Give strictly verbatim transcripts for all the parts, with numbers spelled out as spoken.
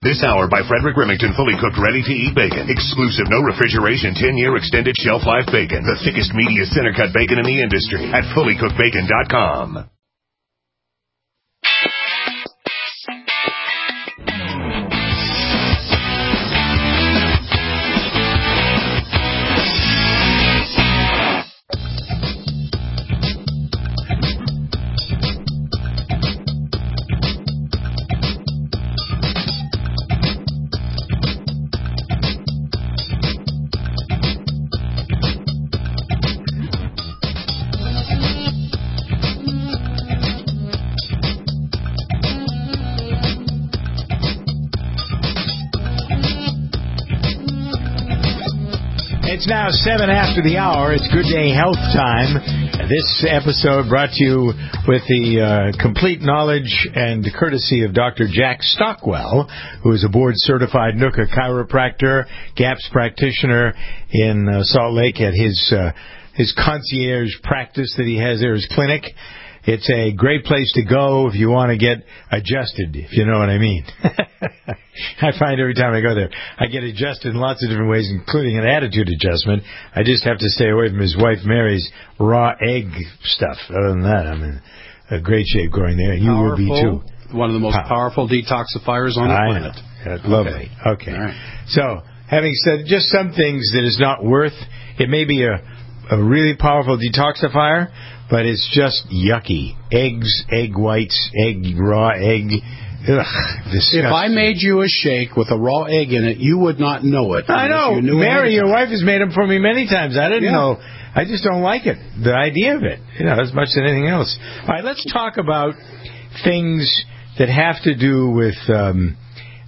This hour by Frederick Remington, fully cooked, ready-to-eat bacon. Exclusive, no refrigeration, ten-year extended shelf life bacon. The thickest, meatiest, center-cut bacon in the industry at fully cooked bacon dot com. It's now seven after the hour. It's Good Day Health time. This episode brought to you with the uh, complete knowledge and courtesy of Doctor Jack Stockwell, who is a board-certified N U C A chiropractor, GAPS practitioner in uh, Salt Lake at his uh, his concierge practice that he has there, his clinic. It's a great place to go if you want to get adjusted, if you know what I mean. I find every time I go there, I get adjusted in lots of different ways, including an attitude adjustment. I just have to stay away from his wife Mary's raw egg stuff. Other than that, I'm in a great shape going there. You powerful, will be too. One of the most Pow. powerful detoxifiers on the I planet. Know. Lovely. Okay. okay. Right. So, having said just some things that is not worth, it may be a, a really powerful detoxifier, but it's just yucky. Eggs, egg whites, egg, raw egg. Ugh, disgusting. If I made you a shake with a raw egg in it, you would not know it. I know. You knew Mary, your anything. wife has made them for me many times. I didn't yeah. know. I just don't like it. The idea of it, you know, as much as anything else. All right, let's talk about things that have to do with um,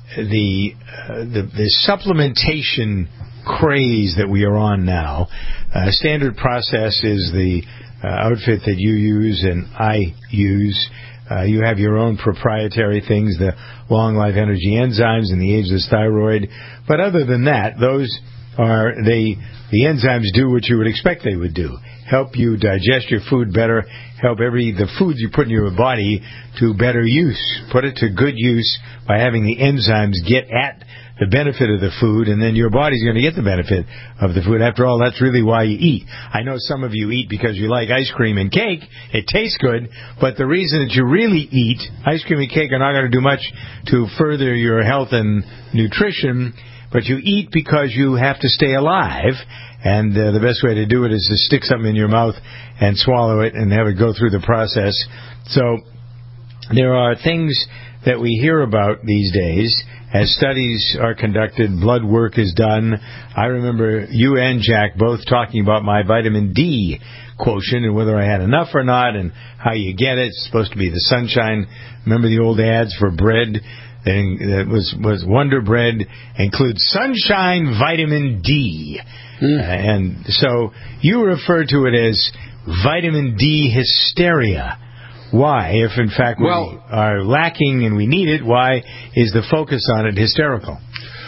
the, uh, the the supplementation craze that we are on now. Uh, standard Process is the uh, outfit that you use and I use. Uh, you have your own proprietary things, the long life energy enzymes and the ageless thyroid. But other than that, those are they. The enzymes do what you would expect they would do: help you digest your food better, help every the foods you put in your body to better use, put it to good use by having the enzymes get at the benefit of the food, and then your body's going to get the benefit of the food. After all, that's really why you eat. I know some of you eat because you like ice cream and cake. It tastes good, but the reason that you really eat, ice cream and cake are not going to do much to further your health and nutrition, but you eat because you have to stay alive, and uh, the best way to do it is to stick something in your mouth and swallow it and have it go through the process. So there are things that we hear about these days as studies are conducted, blood work is done. I remember you and Jack both talking about my vitamin D quotient and whether I had enough or not and how you get it. It's supposed to be the sunshine. Remember the old ads for bread? That was, was Wonder Bread includes sunshine vitamin D. Mm. Uh, and so you refer to it as vitamin D hysteria. Why, if in fact well, we are lacking and we need it, why is the focus on it hysterical?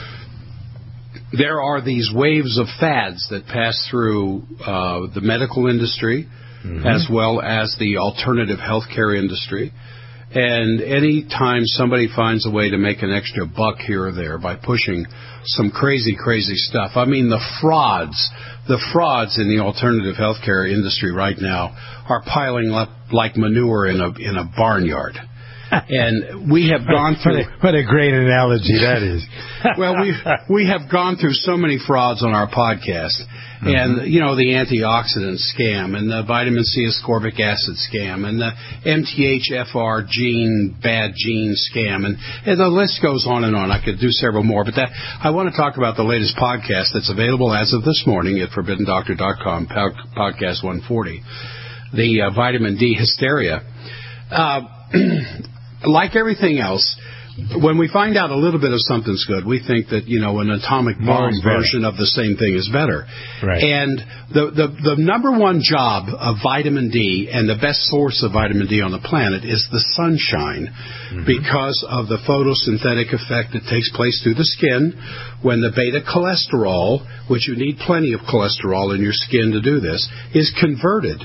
There are these waves of fads that pass through uh, the medical industry mm-hmm. as well as the alternative healthcare industry. And any time somebody finds a way to make an extra buck here or there by pushing some crazy, crazy stuff. I mean, the frauds, the frauds in the alternative healthcare industry right now are piling up like manure in a in a barnyard. And we have gone through... What a, what a great analogy that is. Well, we we have gone through so many frauds on our podcast. Mm-hmm. And, you know, the antioxidant scam and the vitamin C ascorbic acid scam and the M T H F R gene, bad gene scam. And, and the list goes on and on. I could do several more. But that I want to talk about the latest podcast that's available as of this morning at forbidden doctor dot com, podcast one forty, the uh, vitamin D hysteria. Uh, like everything else, when we find out a little bit of something's good, we think that, you know, an atomic bomb version of the same thing is better. Right. And the, the the number one job of vitamin D and the best source of vitamin D on the planet is the sunshine, mm-hmm. because of the photosynthetic effect that takes place through the skin when the beta cholesterol, which you need plenty of cholesterol in your skin to do this, is converted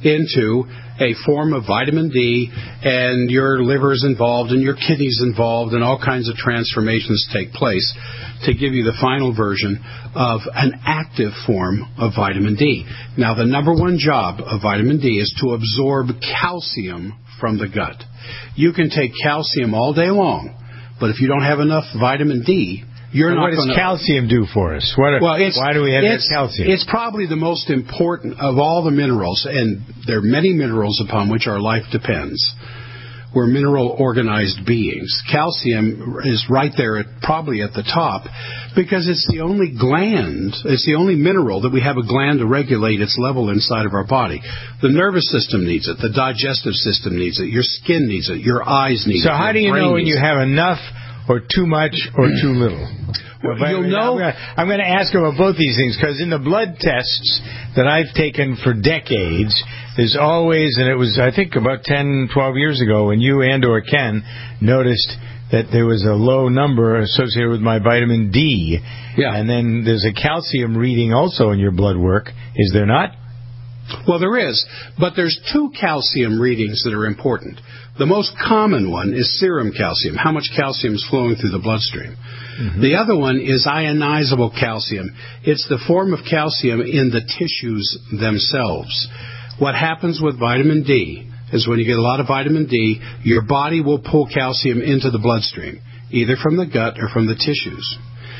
into a form of vitamin D, and your liver is involved and your kidneys involved, and all kinds of transformations take place to give you the final version of an active form of vitamin D. Now, the number one job of vitamin D is to absorb calcium from the gut. You can take calcium all day long, but if you don't have enough vitamin D, you're and not going to... What does gonna, calcium do for us? What are, well, it's, why do we have that calcium? It's probably the most important of all the minerals, and there are many minerals upon which our life depends. We're mineral-organized beings. Calcium is right there, at, probably at the top, because it's the only gland, it's the only mineral that we have a gland to regulate its level inside of our body. The nervous system needs it. The digestive system needs it. Your skin needs it. Your eyes need so it. So how do you know when you have enough or too much or too little? Well, you'll know. I'm going to ask about both these things, because in the blood tests that I've taken for decades, there's always, and it was, I think, about ten, twelve years ago when you and or Ken noticed that there was a low number associated with my vitamin D. Yeah. And then there's a calcium reading also in your blood work. Is there not? Well, there is, but there's two calcium readings that are important. The most common one is serum calcium, how much calcium is flowing through the bloodstream. Mm-hmm. The other one is ionizable calcium. It's the form of calcium in the tissues themselves. What happens with vitamin D is when you get a lot of vitamin D, your body will pull calcium into the bloodstream, either from the gut or from the tissues.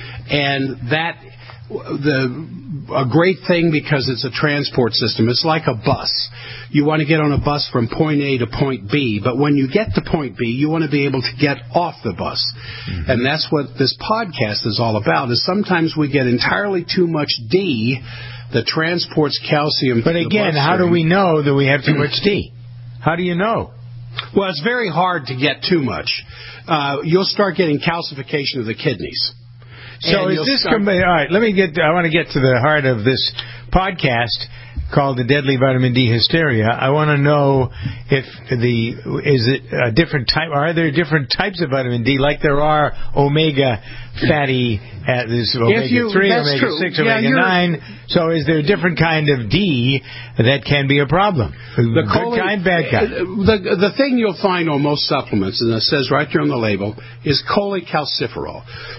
And that... The a great thing because it's a transport system. It's like a bus. You want to get on a bus from point A to point B, but when you get to point B, you want to be able to get off the bus. Mm-hmm. And that's what this podcast is all about, is sometimes we get entirely too much D that transports calcium. But again, how do we know that we have too much D? How do you know? Well, it's very hard to get too much. Uh, you'll start getting calcification of the kidneys. So is this start... all right? Let me get. I want to get to the heart of this podcast called the Deadly Vitamin D Hysteria. I want to know if the is it a different type? Are there different types of vitamin D, like there are omega fatty? Uh, there's omega three, omega true. six, yeah, omega nine. So is there a different kind of D that can be a problem? The good chole- kind, bad kind. The the thing you'll find on most supplements, and it says right there on the label, is cholecalciferol.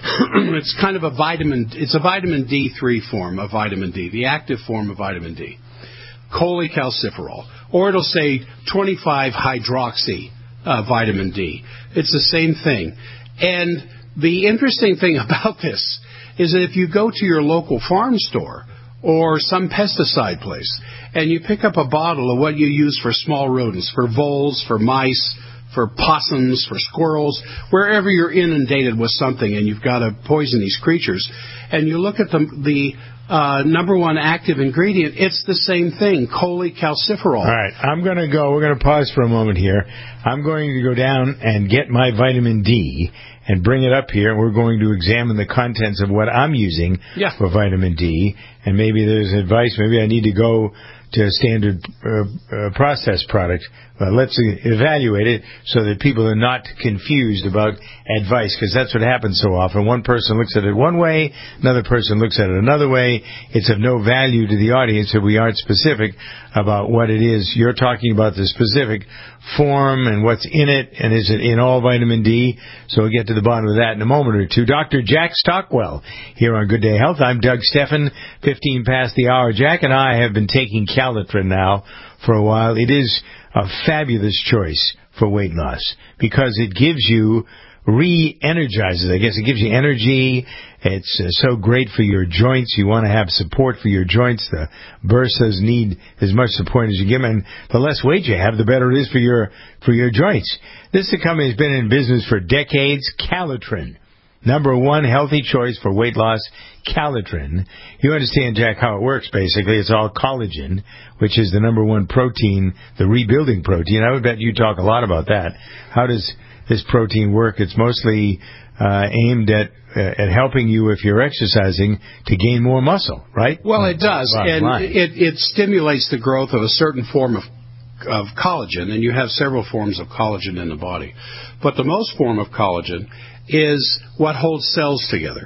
It's kind of a vitamin. It's a vitamin D three form of vitamin D, the active form of vitamin D. Cholecalciferol, or it'll say twenty-five hydroxy uh, vitamin D. It's the same thing. And the interesting thing about this is that if you go to your local farm store or some pesticide place and you pick up a bottle of what you use for small rodents, for voles, for mice, for possums, for squirrels, wherever you're inundated with something and you've got to poison these creatures, and you look at the, the uh, number one active ingredient, it's the same thing, cholecalciferol. All right, I'm going to go. We're going to pause for a moment here. I'm going to go down and get my vitamin D and bring it up here. We're going to examine the contents of what I'm using yeah. for vitamin D, and maybe there's advice. Maybe I need to go to a standard uh, uh, processed product. Uh, let's evaluate it so that people are not confused about advice, because that's what happens so often. One person looks at it one way, another person looks at it another way. It's of no value to the audience if we aren't specific about what it is. You're talking about the specific form and what's in it, and is it in all vitamin D? So we'll get to the bottom of that in a moment or two. Doctor Jack Stockwell here on Good Day Health. I'm Doug Steffen, fifteen past the hour. Jack and I have been taking Calitrin now for a while. It is a fabulous choice for weight loss because it gives you, re-energizes, I guess. It gives you energy. It's uh, so great for your joints. You want to have support for your joints. The bursas need as much support as you give them. And the less weight you have, the better it is for your for your joints. This company has been in business for decades. Calitrin. Number one healthy choice for weight loss, Calitrin. You understand, Jack, how it works, basically. It's all collagen, which is the number one protein, the rebuilding protein. I would bet you talk a lot about that. How does this protein work? It's mostly uh, aimed at uh, at helping you, if you're exercising, to gain more muscle, right? Well, it does, and it, it stimulates the growth of a certain form of of collagen, and you have several forms of collagen in the body. But the most form of collagen is what holds cells together.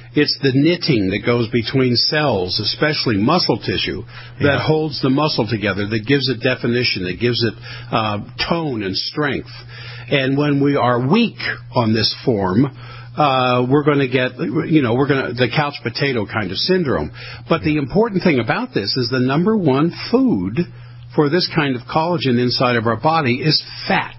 It's the knitting that goes between cells, especially muscle tissue, that yeah. holds the muscle together, that gives it definition, that gives it uh, tone and strength. And when we are weak on this form, uh, we're going to get, you know, we're going to, the couch potato kind of syndrome. But the important thing about this is the number one food for this kind of collagen inside of our body is fat.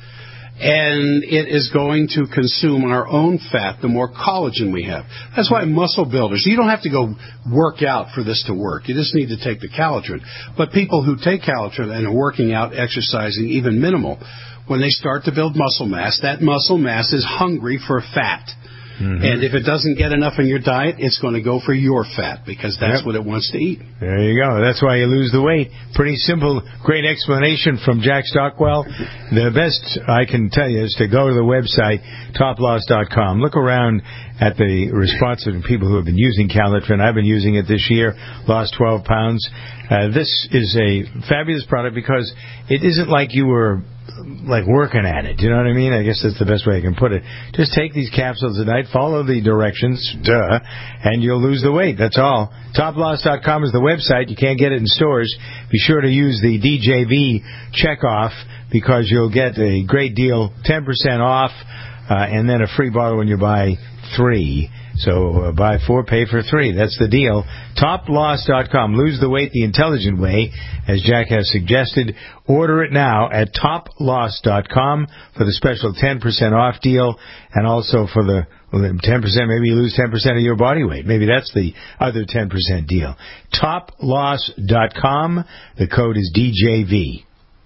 And it is going to consume our own fat the more collagen we have. That's why muscle builders, you don't have to go work out for this to work. You just need to take the Calitrin. But people who take Calitrin and are working out, exercising, even minimal, when they start to build muscle mass, that muscle mass is hungry for fat. Mm-hmm. And if it doesn't get enough in your diet, it's going to go for your fat because that's yep. what it wants to eat. There you go. That's why you lose the weight. Pretty simple, great explanation from Jack Stockwell. The best I can tell you is to go to the website, top loss dot com. Look around at the response of people who have been using Calitrin. I've been using it this year, lost twelve pounds. Uh, this is a fabulous product because it isn't like you were like working at it. You know what I mean? I guess that's the best way I can put it. Just take these capsules at night, follow the directions, duh, and you'll lose the weight. That's all. top loss dot com is the website. You can't get it in stores. Be sure to use the D J V checkoff because you'll get a great deal, ten percent off, uh, and then a free bottle when you buy three. So uh, buy four, pay for three. That's the deal. top loss dot com. Lose the weight the intelligent way, as Jack has suggested. Order it now at top loss dot com for the special ten percent off deal, and also for the well, ten percent, maybe you lose ten percent of your body weight. Maybe that's the other ten percent deal. top loss dot com. The code is D J V.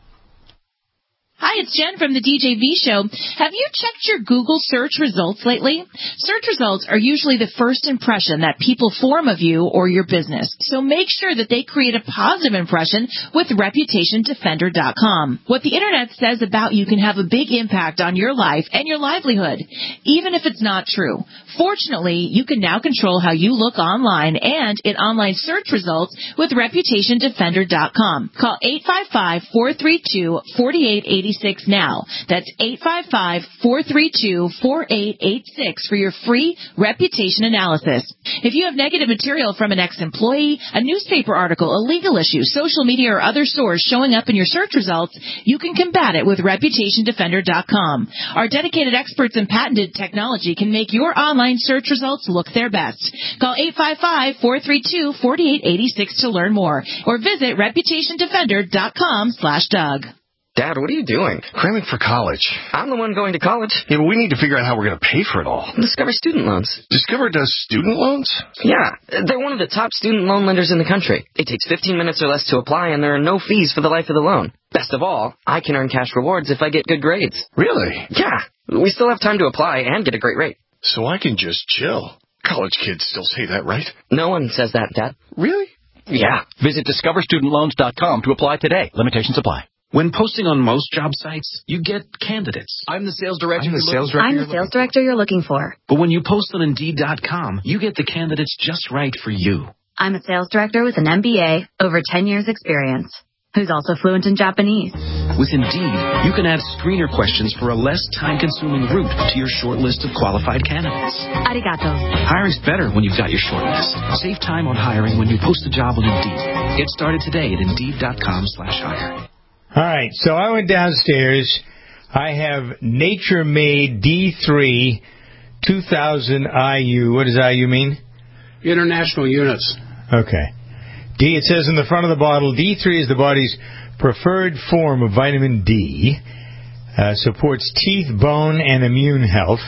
Hi, it's Jen from the D J V Show. Have you checked your Google search results lately? Search results are usually the first impression that people form of you or your business. So make sure that they create a positive impression with reputation defender dot com. What the Internet says about you can have a big impact on your life and your livelihood, even if it's not true. Fortunately, you can now control how you look online and in online search results with reputation defender dot com. Call eight five five, four three two, four eight eight six now. That's eight five five, four three two, four eight eight six for your free reputation analysis. If you have negative material from an ex-employee, a newspaper article, a legal issue, social media, or other source showing up in your search results, you can combat it with reputation defender dot com. Our dedicated experts in patented technology can make your online search results look their best. Call eight five five, four three two, four eight eight six to learn more, or visit reputation defender dot com slash Doug. Dad, what are you doing? Cramming for college. I'm the one going to college. Yeah, but we need to figure out how we're going to pay for it all. Discover Student Loans. Discover does student loans? Yeah, they're one of the top student loan lenders in the country. It takes fifteen minutes or less to apply, and there are no fees for the life of the loan. Best of all, I can earn cash rewards if I get good grades. Really? Yeah, we still have time to apply and get a great rate. So I can just chill. College kids still say that, right? No one says that, Dad. Really? Yeah. Visit discover student loans dot com to apply today. Limitations apply. When posting on most job sites, you get candidates. I'm the sales director. I'm the sales director. I'm the sales director you're looking for. But when you post on Indeed dot com, you get the candidates just right for you. I'm a sales director with an M B A, over ten years experience, who's also fluent in Japanese. With Indeed, you can add screener questions for a less time-consuming route to your short list of qualified candidates. Arigato. Hiring's better when you've got your short list. Save time on hiring when you post a job on Indeed. Get started today at Indeed dot com slash hire. All right, so I went downstairs. I have Nature Made D three two thousand I U. What does I U mean? International units. Okay. D. It says in the front of the bottle, D three is the body's preferred form of vitamin D. Uh, supports teeth, bone, and immune health.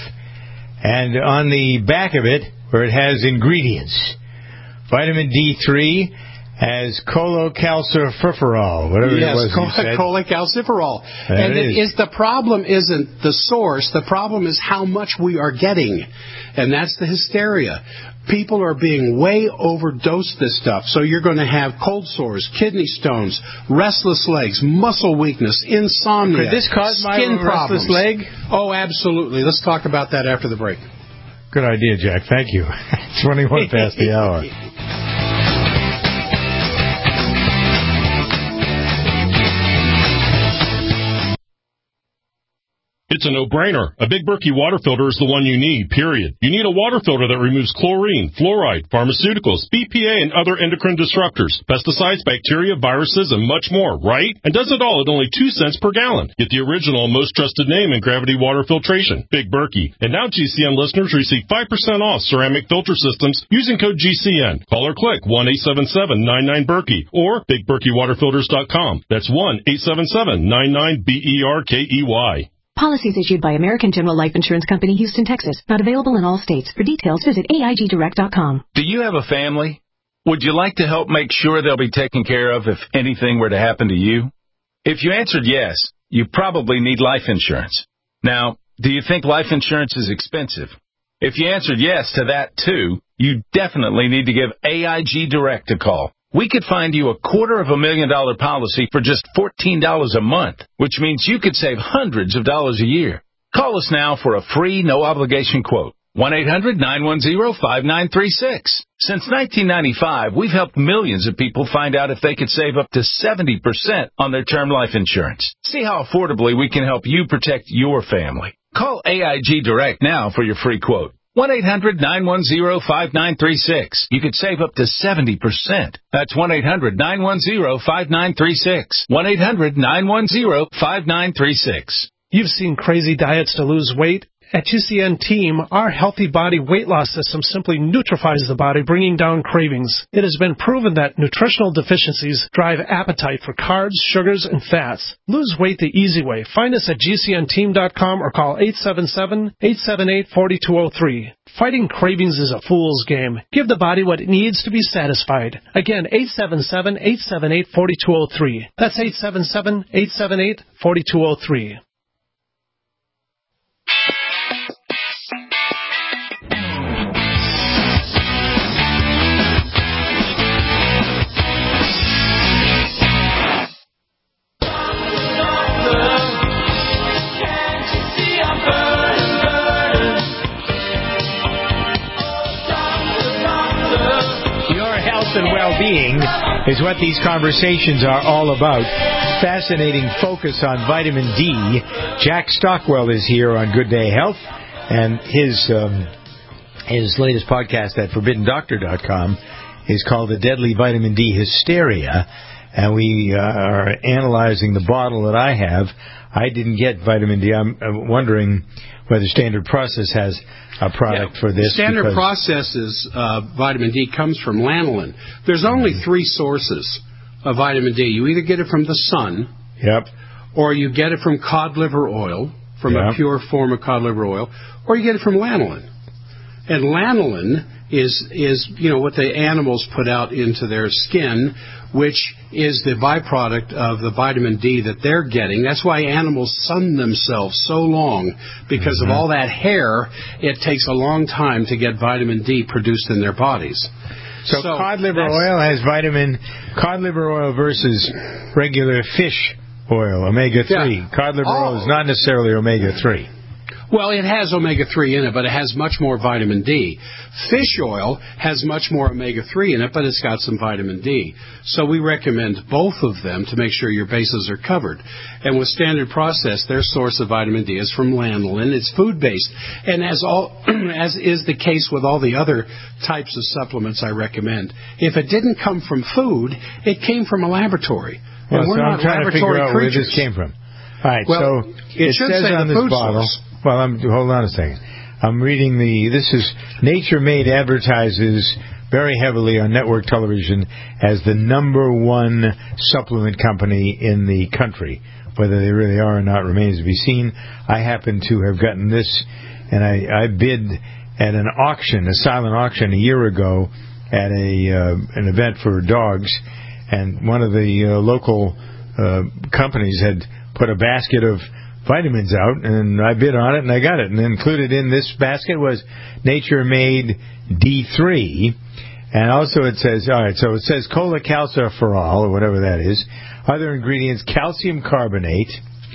And on the back of it, where it has ingredients, vitamin D three as cholecalciferol, whatever yes, it was col- you said. cholecalciferol. That and it is. is the problem isn't the source. The problem is how much we are getting. And that's the hysteria. People are being way overdosed this stuff. So you're going to have cold sores, kidney stones, restless legs, muscle weakness, insomnia. Could this cause my skin problems. restless leg? Oh, absolutely. Let's talk about that after the break. Good idea, Jack. Thank you. twenty-one past the hour. It's a no-brainer. A Big Berkey water filter is the one you need, period. You need a water filter that removes chlorine, fluoride, pharmaceuticals, B P A, and other endocrine disruptors, pesticides, bacteria, viruses, and much more, right? And does it all at only two cents per gallon. Get the original and most trusted name in gravity water filtration, Big Berkey. And now G C N listeners receive five percent off ceramic filter systems using code G C N. Call or click one eight seven seven nine nine Berkey or big berkey water filters dot com. That's one eight seven seven nine nine B E R K E Y. Policies issued by American General Life Insurance Company, Houston, Texas. Not available in all states. For details, visit A I G direct dot com. Do you have a family? Would you like to help make sure they'll be taken care of if anything were to happen to you? If you answered yes, you probably need life insurance. Now, do you think life insurance is expensive? If you answered yes to that, too, you definitely need to give A I G Direct a call. We could find you a quarter of a million dollar policy for just fourteen dollars a month, which means you could save hundreds of dollars a year. Call us now for a free, no-obligation quote. one eight hundred nine one zero five nine three six. Since nineteen ninety-five, we've helped millions of people find out if they could save up to seventy percent on their term life insurance. See how affordably we can help you protect your family. Call A I G Direct now for your free quote. one eight hundred nine one zero five nine three six. You could save up to seventy percent. That's one eight hundred nine one zero five nine three six. one eight hundred nine one zero five nine three six. You've seen crazy diets to lose weight. At G C N Team, our Healthy Body weight loss system simply neutralizes the body, bringing down cravings. It has been proven that nutritional deficiencies drive appetite for carbs, sugars, and fats. Lose weight the easy way. Find us at G C N team dot com or call eight seven seven, eight seven eight, four two zero three. Fighting cravings is a fool's game. Give the body what it needs to be satisfied. Again, eight seven seven, eight seven eight, four two zero three. That's eight seven seven, eight seven eight, four two zero three. And well-being is what these conversations are all about. Fascinating focus on vitamin D. Jack Stockwell is here on Good Day Health, and his um, his latest podcast at forbidden doctor dot com is called The Deadly Vitamin D Hysteria, and we uh, are analyzing the bottle that I have. I didn't get vitamin D. I'm uh, wondering whether Standard Process has a product yeah, for this. Standard Process's uh, vitamin D comes from lanolin. There's only three sources of vitamin D. You either get it from the sun, yep, or you get it from cod liver oil, from yep. a pure form of cod liver oil, or you get it from lanolin. And lanolin is, is you know, what the animals put out into their skin, which is the byproduct of the vitamin D that they're getting. That's why animals sun themselves so long, because mm-hmm. of all that hair. It takes a long time to get vitamin D produced in their bodies. So, so cod liver oil has vitamin, cod liver oil versus regular fish oil, omega three. Yeah. Cod liver oh. oil is not necessarily omega three. Well, it has omega three in it, but it has much more vitamin D. Fish oil has much more omega three in it, but it's got some vitamin D. So we recommend both of them to make sure your bases are covered. And with Standard Process, their source of vitamin D is from lanolin. It's food-based. And as all, as is the case with all the other types of supplements I recommend, if it didn't come from food, it came from a laboratory. Well, and we're so not I'm trying to figure out creatures. where this came from. All right, well, so it, it should says say on the this food bottle. Source. Well, I'm, hold on a second. I'm reading the. This is Nature Made advertises very heavily on network television as the number one supplement company in the country. Whether they really are or not remains to be seen. I happen to have gotten this, and I, I bid at an auction, a silent auction, a year ago at a uh, an event for dogs, and one of the uh, local uh, companies had put a basket of vitamins out, and I bid on it, and I got it. And included in this basket was Nature Made D three, and also it says, all right, so it says cholecalciferol, or whatever that is. Other ingredients, calcium carbonate,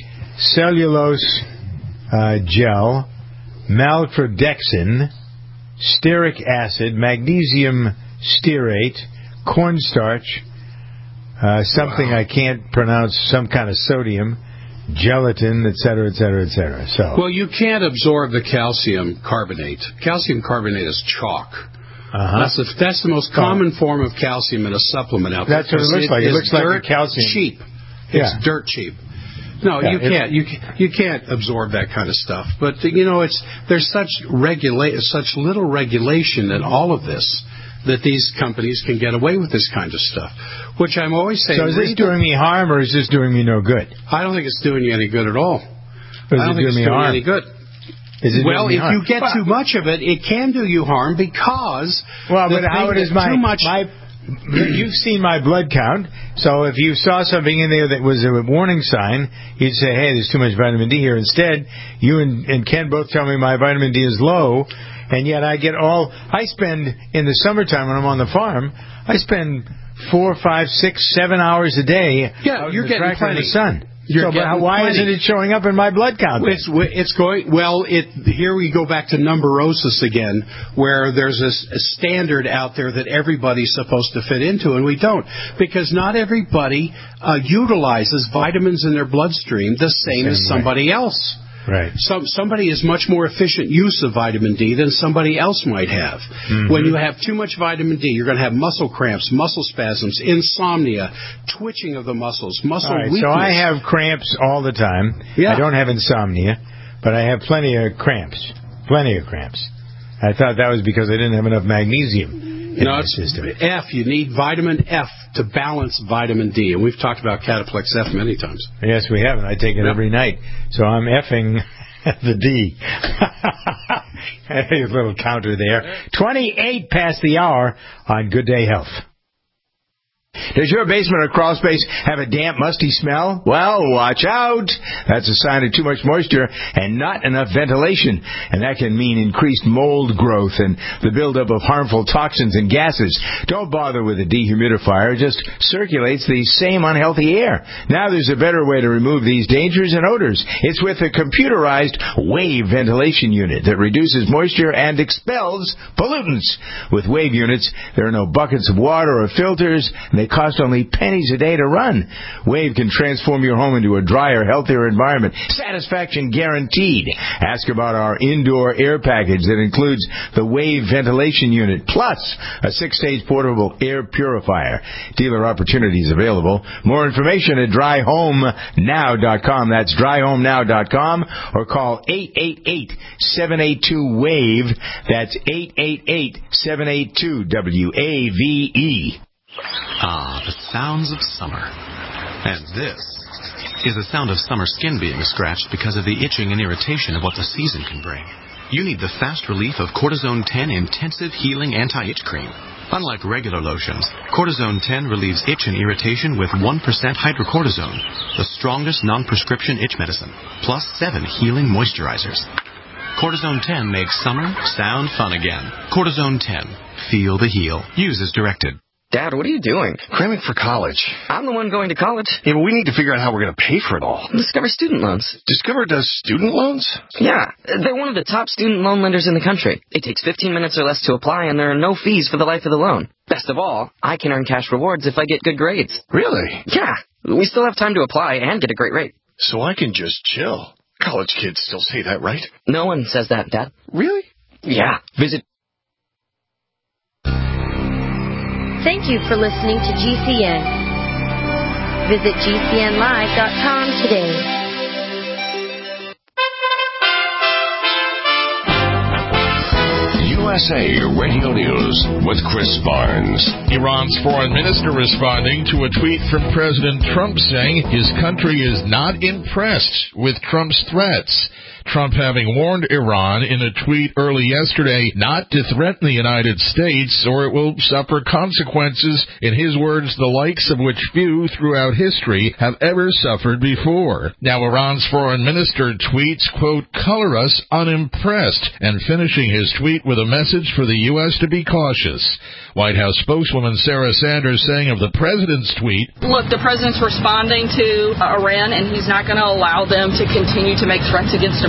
cellulose uh, gel, maltodextrin, stearic acid, magnesium stearate, cornstarch, uh, something wow. I can't pronounce, some kind of sodium, gelatin, et cetera, et cetera, et cetera. So, well, you can't absorb the calcium carbonate. Calcium carbonate is chalk. Uh-huh. That's, the, that's the most common form of calcium in a supplement out there. That's what it looks like. It looks like dirt calcium. cheap. Yeah. It's dirt cheap. No, yeah, you can't. You you can't absorb that kind of stuff. But you know, it's there's such regula- such little regulation in all of this that these companies can get away with this kind of stuff. Which I'm always saying. So is this doing me harm or is this doing me no good? I don't think it's doing you any good at all. Or is I don't it think doing it's me doing harm? you any good. Is it well, doing me if harm? you get well, too much of it, it can do you harm because. Well, but how it is my, too much. my you've seen my blood count, so if you saw something in there that was a warning sign, you'd say, hey, there's too much vitamin D here. Instead, you and, and Ken both tell me my vitamin D is low, and yet I get all, I spend, in the summertime when I'm on the farm, I spend four, five, six, seven hours a day yeah, out you're in the getting tractor in the sun. You're so, but why plenty. isn't it showing up in my blood count? It's, it's going well. It here we go back to numberosis again, where there's a, a standard out there that everybody's supposed to fit into, and we don't, because not everybody uh, utilizes vitamins in their bloodstream the same, the same as somebody way. else. Right. Some, somebody has much more efficient use of vitamin D than somebody else might have. Mm-hmm. When you have too much vitamin D, you're going to have muscle cramps, muscle spasms, insomnia, twitching of the muscles, muscle all right, weakness. So I have cramps all the time. Yeah. I don't have insomnia, but I have plenty of cramps. Plenty of cramps. I thought that was because I didn't have enough magnesium. No, it's system. F. You need vitamin F to balance vitamin D, and we've talked about Cataplex F many times. Yes, we have, and I take it yep. every night. So I'm effing the D. A little counter there. twenty-eight past the hour on Good Day Health. Does your basement or crawl space have a damp, musty smell? Well, watch out. That's a sign of too much moisture and not enough ventilation. And that can mean increased mold growth and the buildup of harmful toxins and gases. Don't bother with a dehumidifier. It just circulates the same unhealthy air. Now there's a better way to remove these dangers and odors. It's with a computerized Wave ventilation unit that reduces moisture and expels pollutants. With Wave units, there are no buckets of water or filters. They cost only pennies a day to run. Wave can transform your home into a drier, healthier environment. Satisfaction guaranteed. Ask about our indoor air package that includes the Wave ventilation unit plus a six-stage portable air purifier. Dealer opportunities available. More information at dry home now dot com. That's dry home now dot com or call eight eight eight, seven eight two, WAVE. That's eight eight eight, seven eight two, W A V E. Ah, the sounds of summer. And this is the sound of summer skin being scratched because of the itching and irritation of what the season can bring. You need the fast relief of Cortisone ten Intensive Healing Anti-Itch Cream. Unlike regular lotions, Cortisone ten relieves itch and irritation with one percent hydrocortisone, the strongest non-prescription itch medicine, plus seven healing moisturizers. Cortisone ten makes summer sound fun again. Cortisone ten. Feel the heal. Use as directed. Dad, what are you doing? Cramming for college. I'm the one going to college. Yeah, but we need to figure out how we're going to pay for it all. Discover Student Loans. Discover does student loans? Yeah, they're one of the top student loan lenders in the country. It takes fifteen minutes or less to apply, and there are no fees for the life of the loan. Best of all, I can earn cash rewards if I get good grades. Really? Yeah, we still have time to apply and get a great rate. So I can just chill. College kids still say that, right? No one says that, Dad. Really? Yeah. Visit... Thank you for listening to G C N. Visit G C N live dot com today. U S A Radio News with Chris Barnes. Iran's foreign minister responding to a tweet from President Trump saying his country is not impressed with Trump's threats. Trump having warned Iran in a tweet early yesterday not to threaten the United States or it will suffer consequences, in his words, the likes of which few throughout history have ever suffered before. Now Iran's foreign minister tweets, quote, color us unimpressed, and finishing his tweet with a message for the U S to be cautious. White House spokeswoman Sarah Sanders saying of the president's tweet, look, the president's responding to uh, Iran, and he's not going to allow them to continue to make threats against America.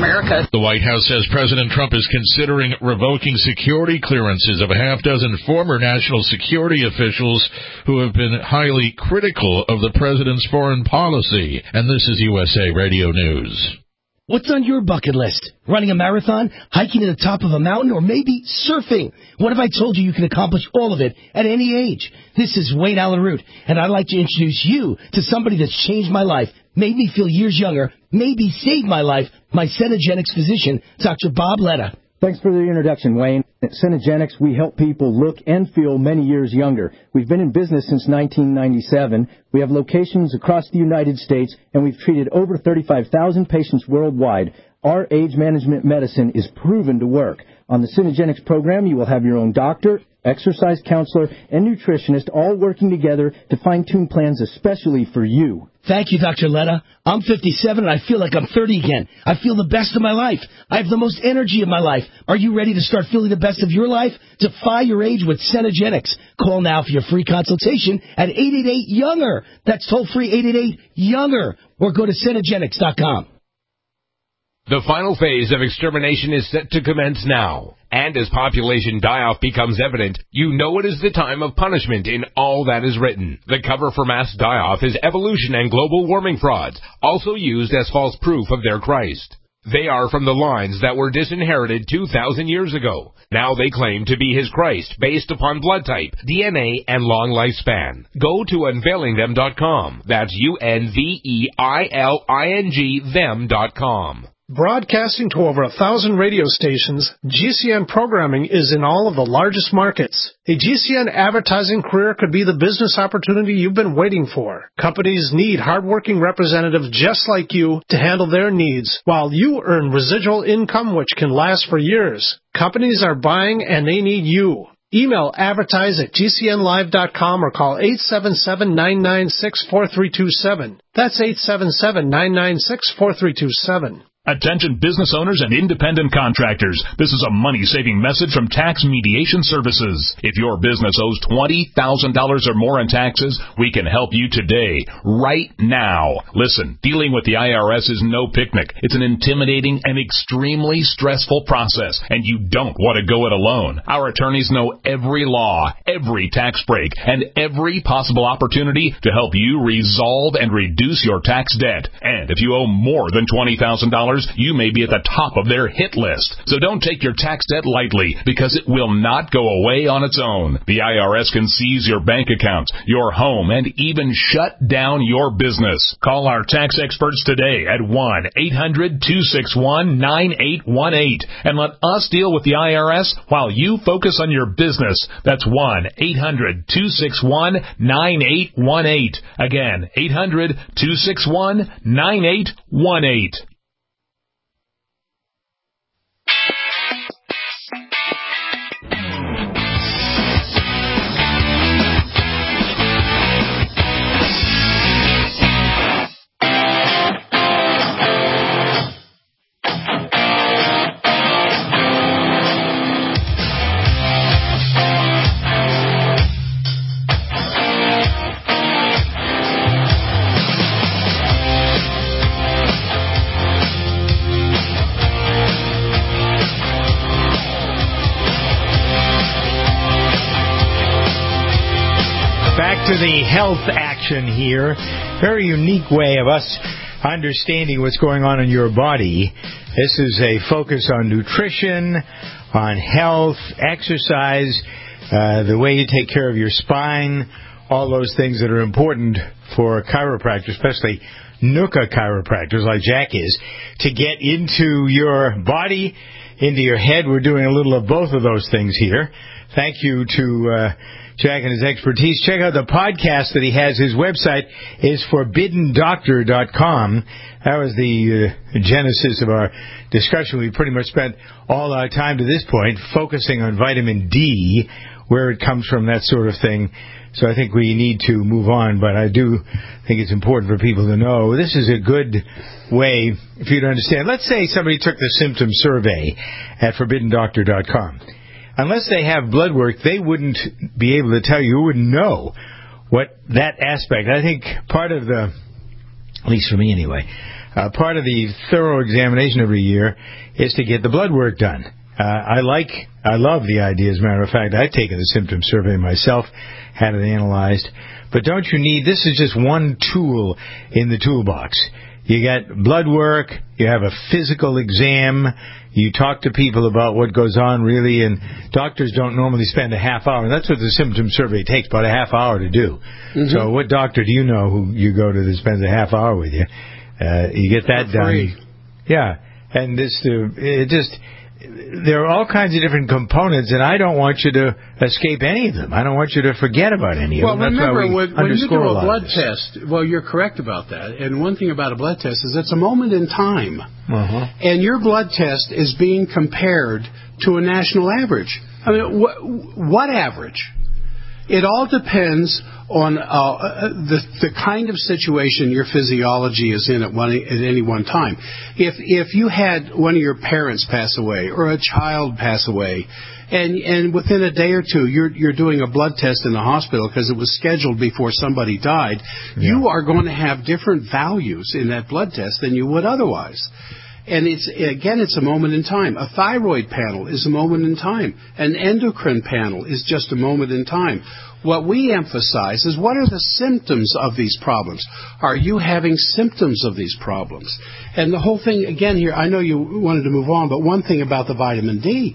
America. The White House says President Trump is considering revoking security clearances of a half dozen former national security officials who have been highly critical of the president's foreign policy. And this is U S A Radio News. What's on your bucket list? Running a marathon, hiking to the top of a mountain, or maybe surfing? What if I told you you can accomplish all of it at any age? This is Wayne Allen Root, and I'd like to introduce you to somebody that's changed my life, made me feel years younger, maybe saved my life, my Cenegenics physician, Doctor Bob Letta. Thanks for the introduction, Wayne. At Cenegenics, we help people look and feel many years younger. We've been in business since nineteen ninety-seven. We have locations across the United States, and we've treated over thirty-five thousand patients worldwide. Our age management medicine is proven to work. On the Cenegenics program, you will have your own doctor, exercise counselor, and nutritionist all working together to fine-tune plans especially for you. Thank you, Doctor Letta. I'm fifty-seven and I feel like I'm thirty again. I feel the best of my life. I have the most energy of my life. Are you ready to start feeling the best of your life? Defy your age with Cenegenics. Call now for your free consultation at eight eight eight, younger. That's toll-free eight eight eight, younger. Or go to Cenegenics dot com. The final phase of extermination is set to commence now. And as population die-off becomes evident, you know it is the time of punishment in all that is written. The cover for mass die-off is evolution and global warming frauds, also used as false proof of their Christ. They are from the lines that were disinherited two thousand years ago. Now they claim to be his Christ based upon blood type, D N A, and long lifespan. Go to unveiling them dot com. That's U N V E I L I N G them dot com. Broadcasting to over a thousand radio stations, G C N programming is in all of the largest markets. A G C N advertising career could be the business opportunity you've been waiting for. Companies need hardworking representatives just like you to handle their needs, while you earn residual income which can last for years. Companies are buying and they need you. Email advertise at G C N live dot com or call eight seven seven, nine nine six, four three two seven. That's eight seven seven, nine nine six, four three two seven. Attention business owners and independent contractors. This is a money-saving message from Tax Mediation Services. If your business owes twenty thousand dollars or more in taxes, we can help you today, right now. Listen, dealing with the I R S is no picnic. It's an intimidating and extremely stressful process, and you don't want to go it alone. Our attorneys know every law, every tax break, and every possible opportunity to help you resolve and reduce your tax debt. And if you owe more than twenty thousand dollars, you may be at the top of their hit list. So don't take your tax debt lightly, because it will not go away on its own. The I R S can seize your bank accounts, your home, and even shut down your business. Call our tax experts today at one eight hundred, two six one, nine eight one eight and let us deal with the I R S while you focus on your business. That's one eight hundred, two six one, nine eight one eight. Again, eight hundred, two six one, nine eight one eight. To the health action here. Very unique way of us understanding what's going on in your body. This is a focus on nutrition, on health, exercise, uh, the way you take care of your spine, all those things that are important for a chiropractor, especially N U C A chiropractors like Jack is, to get into your body, into your head. We're doing a little of both of those things here. Thank you to uh, Jack and his expertise. Check out the podcast that he has. His website is forbidden doctor dot com. That was the uh, genesis of our discussion. We pretty much spent all our time to this point focusing on vitamin D, where it comes from, that sort of thing. So I think we need to move on, but I do think it's important for people to know this is a good way for you to understand. Let's say somebody took the symptom survey at forbidden doctor dot com. Unless they have blood work, they wouldn't be able to tell you, wouldn't know what that aspect. I think part of the, at least for me anyway, uh, part of the thorough examination every year is to get the blood work done. Uh, I like, I love the idea. As a matter of fact, I've taken the symptom survey myself, had it analyzed. But don't you need, this is just one tool in the toolbox. You got blood work, you have a physical exam, you talk to people about what goes on really, and doctors don't normally spend a half hour. That's what the symptom survey takes, about a half hour to do. Mm-hmm. So what doctor do you know who you go to that spends a half hour with you? Uh, you get that done. Yeah, and this, uh, it just... there are all kinds of different components, and I don't want you to escape any of them. I don't want you to forget about any of well, them. That's remember, why we when, when you do a a blood test, well, you're correct about that. And one thing about a blood test is it's a moment in time. Uh-huh. And your blood test is being compared to a national average. I mean, wh- what average? It all depends on uh, the the kind of situation your physiology is in at one at any one time. If if you had one of your parents pass away or a child pass away, and and within a day or two you're you're doing a blood test in the hospital because it was scheduled before somebody died, yeah. you are going to have different values in that blood test than you would otherwise. And it's, again, it's a moment in time. A thyroid panel is a moment in time. An endocrine panel is just a moment in time. What we emphasize is what are the symptoms of these problems? Are you having symptoms of these problems? And the whole thing, again here, I know you wanted to move on, but one thing about the vitamin D,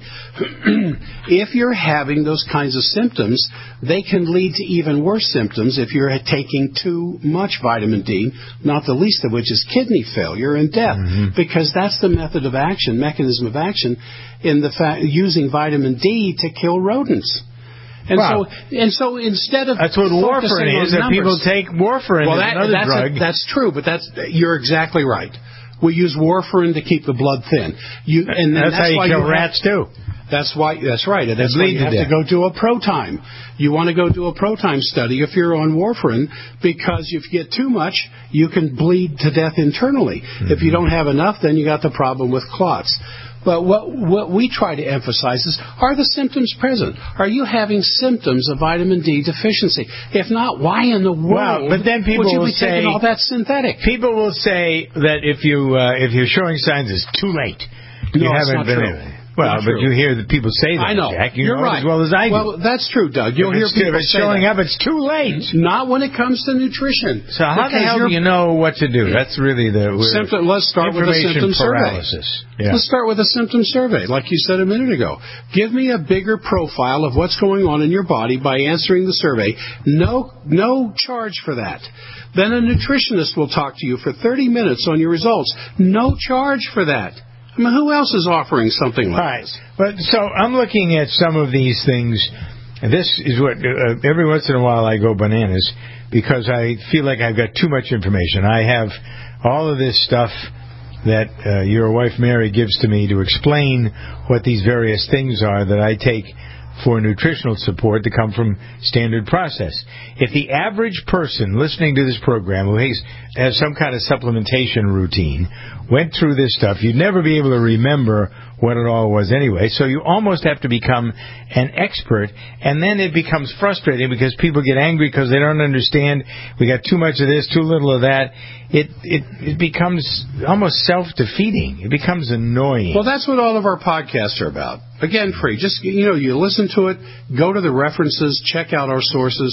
if you're having those kinds of symptoms, they can lead to even worse symptoms if you're taking too much vitamin D, not the least of which is kidney failure and death, mm-hmm. because that's the method of action, mechanism of action in the fa- using vitamin D to kill rodents. And wow. so, and so instead of that's what warfarin is. That people take warfarin well, as that, another that's drug. A, that's true, but that's you're exactly right. We use warfarin to keep the blood thin. You, and that's, that's how you why kill you rats have, too. That's why. That's right. And that's why you have to, to go do a ProTime. You want to go do a ProTime study if you're on warfarin, because if you get too much, you can bleed to death internally. Mm-hmm. If you don't have enough, then you got the problem with clots. But what what we try to emphasize is, are the symptoms present? Are you having symptoms of vitamin D deficiency? If not, why in the world well, but then people would you will be say, taking all that synthetic? People will say that if, you, uh, if you're showing signs, it's too late. No, you it's haven't not been true. Able. Well, Not but true. you hear the people say that, I know. Jack. You You're know right. as well as I do. Well, that's true, Doug. You'll hear people it's say showing that. up, it's too late. Not when it comes to nutrition. So how the hell do you know what to do? That's really the symptom. Let's start with a symptom paralysis. survey. Yeah. Let's start with a symptom survey, like you said a minute ago. Give me a bigger profile of what's going on in your body by answering the survey. No, no charge for that. Then a nutritionist will talk to you for thirty minutes on your results. No charge for that. I mean, who else is offering something like right. this? But so I'm looking at some of these things. And this is what uh, every once in a while I go bananas because I feel like I've got too much information. I have all of this stuff that uh, your wife Mary gives to me to explain what these various things are that I take for nutritional support to come from Standard Process. If the average person listening to this program who has, has some kind of supplementation routine went through this stuff, you'd never be able to remember what it all was anyway. So you almost have to become an expert, and then it becomes frustrating because people get angry because they don't understand. We got too much of this, too little of that. It it it becomes almost self-defeating. It becomes annoying. Well, that's what all of our podcasts are about. Again, free. Just, you know, you listen to it, go to the references, check out our sources.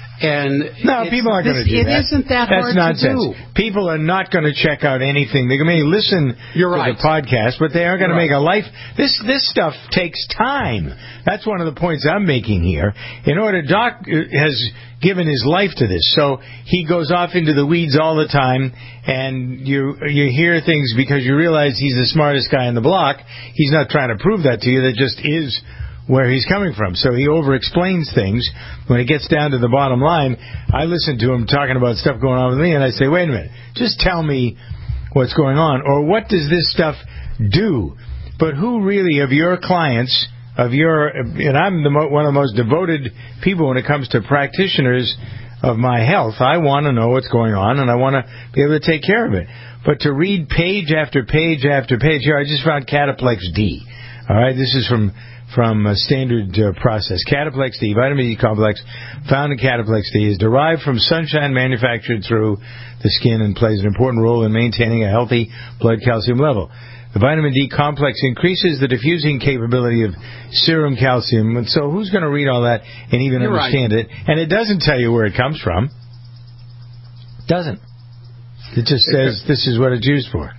And no, people aren't going to do it that. It isn't that That's hard nonsense. to do. People are not going to check out anything. They may listen You're to right. the podcast, but they are going to right. make a life. This this stuff takes time. That's one of the points I'm making here. In order, Doc has given his life to this, so he goes off into the weeds all the time, and you you hear things because you realize he's the smartest guy in the block. He's not trying to prove that to you. That just is where he's coming from. So he over-explains things. When it gets down to the bottom line, I listen to him talking about stuff going on with me, and I say, wait a minute, just tell me what's going on, or what does this stuff do? But who really, of your clients, of your, and I'm the mo- one of the most devoted people when it comes to practitioners of my health, I want to know what's going on, and I want to be able to take care of it. But to read page after page after page, here, I just found Cataplex D. All right, this is from from a standard uh, process. Cataplex D, vitamin D complex found in Cataplex D, is derived from sunshine manufactured through the skin and plays an important role in maintaining a healthy blood calcium level. The vitamin D complex increases the diffusing capability of serum calcium. And so who's going to read all that and even You're understand right. it? And it doesn't tell you where it comes from. Doesn't. It just says this is what it's used for.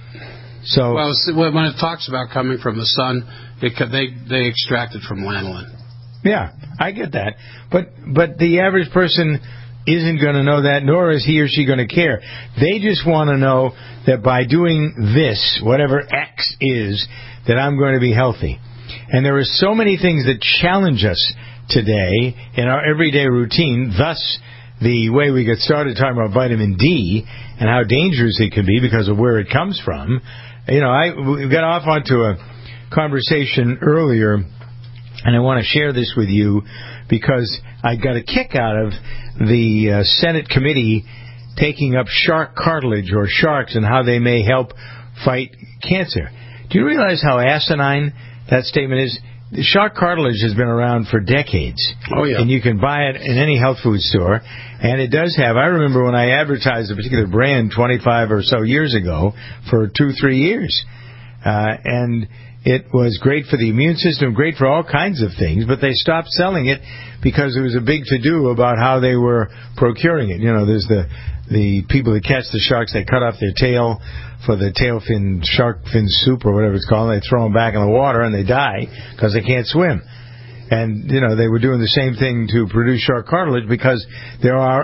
So well, when it talks about coming from the sun, it, they they extract it from lanolin. Yeah, I get that. But but the average person isn't going to know that, nor is he or she going to care. They just want to know that by doing this, whatever X is, that I'm going to be healthy. And there are so many things that challenge us today in our everyday routine, thus the way we get started talking about vitamin D and how dangerous it can be because of where it comes from. You know, I we got off onto a conversation earlier, and I want to share this with you because I got a kick out of the uh, Senate committee taking up shark cartilage or sharks and how they may help fight cancer. Do you realize how asinine that statement is? The shark cartilage has been around for decades. Oh, yeah. And you can buy it in any health food store. And it does have, I remember when I advertised a particular brand twenty-five or so years ago for two, three years. Uh, and it was great for the immune system, great for all kinds of things, but they stopped selling it because there was a big to-do about how they were procuring it. You know, there's the the people that catch the sharks, they cut off their tail for the tail fin, shark fin soup or whatever it's called, and they throw them back in the water and they die because they can't swim. And, you know, they were doing the same thing to produce shark cartilage because there are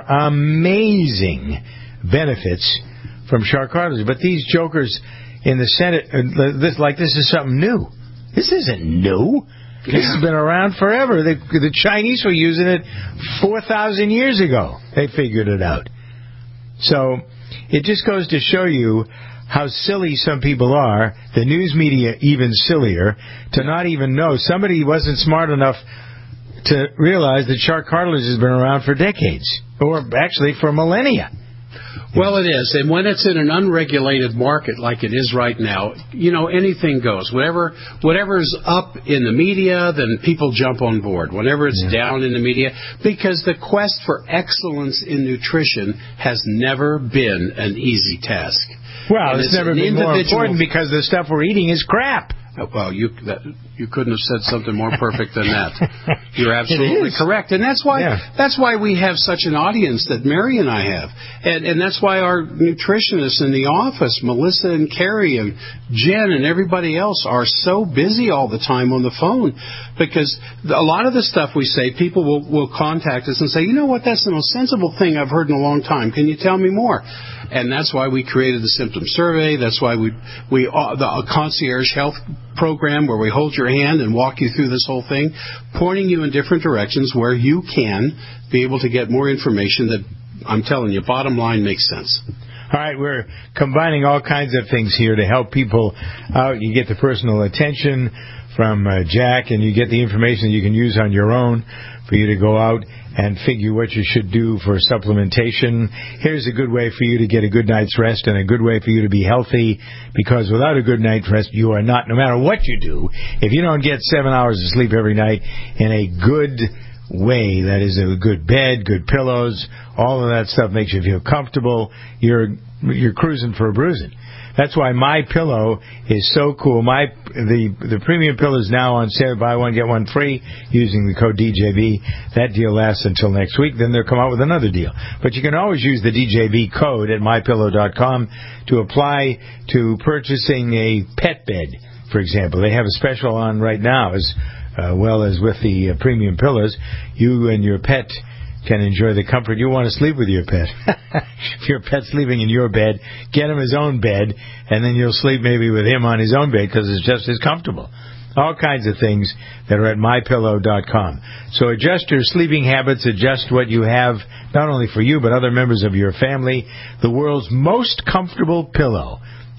amazing benefits from shark cartilage. But these jokers in the Senate, uh, this, like this is something new. This isn't new. This has been around forever. The, the Chinese were using it four thousand years ago. They figured it out. So it just goes to show you how silly some people are, the news media even sillier, to not even know. Somebody wasn't smart enough to realize that shark cartilage has been around for decades, or actually for millennia. Well, it is, and when it's in an unregulated market like it is right now, you know, anything goes. Whatever, whatever's up in the media, then people jump on board. Whenever it's yeah. down in the media, because the quest for excellence in nutrition has never been an easy task. Well, and it's, it's never been more important because the stuff we're eating is crap. Well, you that, you couldn't have said something more perfect than that. You're absolutely correct, and that's why yeah. that's why we have such an audience that Mary and I have, and and that's why our nutritionists in the office, Melissa and Carrie and Jen and everybody else, are so busy all the time on the phone, because a lot of the stuff we say, people will will contact us and say, you know what, that's the most sensible thing I've heard in a long time. Can you tell me more? And that's why we created the symptom survey. That's why we we uh, the concierge health program, where we hold your hand and walk you through this whole thing, pointing you in different directions where you can be able to get more information that, I'm telling you, bottom line, makes sense. All right, we're combining all kinds of things here to help people out. You get the personal attention from uh, Jack, and you get the information that you can use on your own for you to go out and figure what you should do for supplementation. Here's a good way for you to get a good night's rest and a good way for you to be healthy, because without a good night's rest, you are not, no matter what you do, if you don't get seven hours of sleep every night in a good way, that is a good bed, good pillows, all of that stuff makes you feel comfortable, you're you're cruising for a bruising. That's why My Pillow is so cool. My the the premium pillow is now on sale. Buy one get one free using the code D J V. That deal lasts until next week. Then they'll come out with another deal. But you can always use the D J V code at my pillow dot com to apply to purchasing a pet bed, for example. They have a special on right now, as uh, well as with the uh, premium pillows. You and your pet can enjoy the comfort. You want to sleep with your pet. If your pet's sleeping in your bed, get him his own bed, and then you'll sleep maybe with him on his own bed because it's just as comfortable. All kinds of things that are at my pillow dot com. So adjust your sleeping habits, adjust what you have, not only for you, but other members of your family. The world's most comfortable pillow.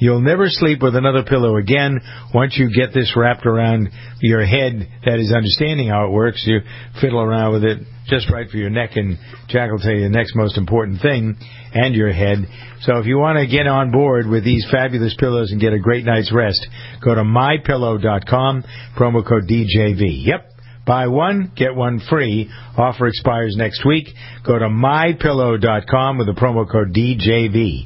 You'll never sleep with another pillow again once you get this wrapped around your head. That is understanding how it works. You fiddle around with it just right for your neck, and Jack will tell you the next most important thing, and your head. So if you want to get on board with these fabulous pillows and get a great night's rest, go to my pillow dot com, promo code D J V. Yep. Buy one, get one free. Offer expires next week. Go to my pillow dot com with the promo code D J V.